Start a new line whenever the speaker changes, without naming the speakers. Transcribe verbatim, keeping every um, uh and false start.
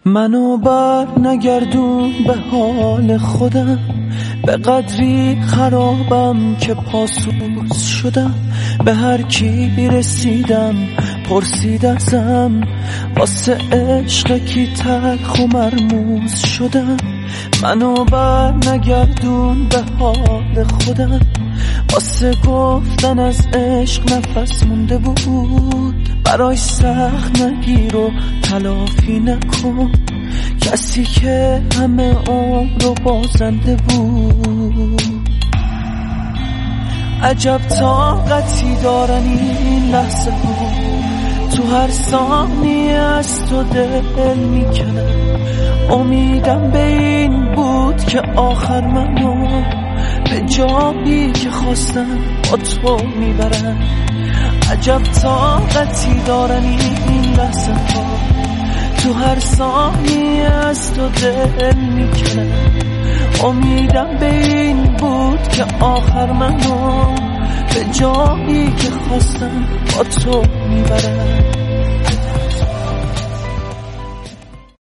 منو بر نگردون به حال خودم، به قدری خرابم که پاسوز شدم. به هر کی رسیدم پرسید ازم، واسه عشق کی تلخ و مرموز شدم. منو بر نگردون به حال خودم، واسه گفتن از عشق نفس مونده بود. برای سخت نگیر و تلافی نکن کسی که همه عمر رو بازنده بود. عجب طاقتی دارن این لحظه ها، تو هر ثانیه از تو دل میکنن. امیدم به این بود که آخر منو به جایی که خواستم با تو میبرن. عجب طاقتی دارن این لحظه ها، تو هر ثانیه از تو دل میکنن. امیدم به این بود که آخر منو به جایی که خواستم با تو میبرن.